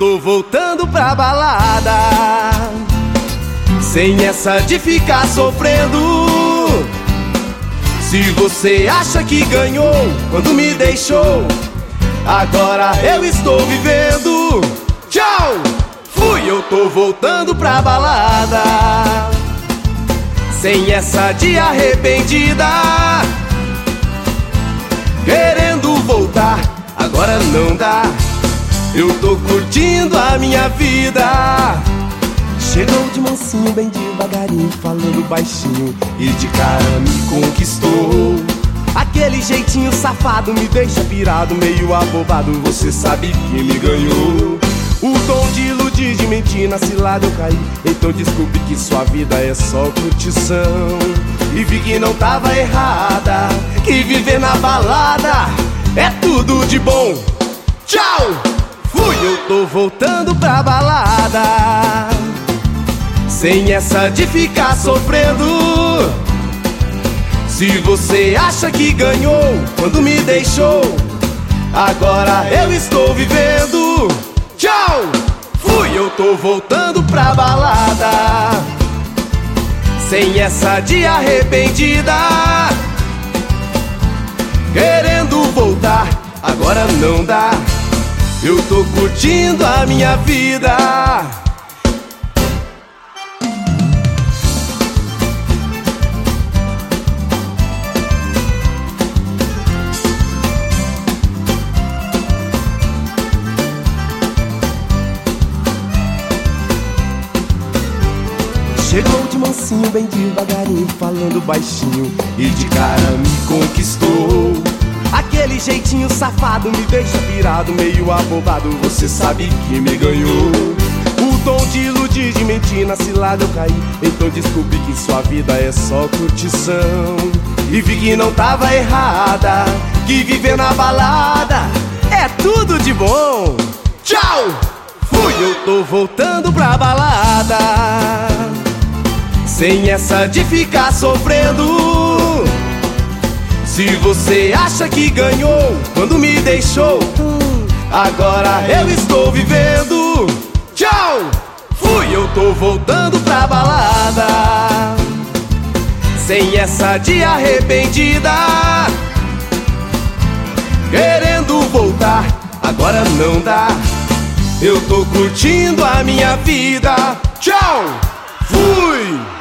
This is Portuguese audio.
tô voltando pra balada, sem essa de ficar sofrendo. Se você acha que ganhou quando me deixou, agora eu estou vivendo. Tchau! Fui, eu tô voltando pra balada, sem essa de arrependida, querendo voltar, agora não dá. Eu tô curtindo a minha vida. Chegou de mansinho, bem devagarinho, falando baixinho, e de cara me conquistou. Aquele jeitinho safado me deixa pirado, meio abobado, você sabe que me ganhou. O dom de iludir, de mentir, na cilada eu caí. Então descobri que sua vida é só curtição, e vi que não tava errada, que viver na balada é tudo de bom. Tchau! Fui, eu tô voltando pra balada, sem essa de ficar sofrendo. Se você acha que ganhou quando me deixou, agora eu estou vivendo. Tchau! Fui, eu tô voltando pra balada, sem essa de arrependida, querendo voltar, agora não dá. Eu tô curtindo a minha vida. Chegou de mansinho, bem devagarinho, falando baixinho, e de cara me conquistou. Aquele jeitinho safado me deixa pirado, meio abobado, você sabe que me ganhou. O dom de iludir, de mentir, na cilada eu caí. Então descobri que sua vida é só curtição, e vi que não tava errada, que viver na balada é tudo de bom. Tchau! Fui, eu tô voltando pra balada, sem essa de ficar sofrendo. Se você acha que ganhou quando me deixou, agora eu estou vivendo. Tchau! Fui, eu tô voltando pra balada, sem essa de arrependida, querendo voltar, agora não dá. Eu tô curtindo a minha vida. Tchau! Fui!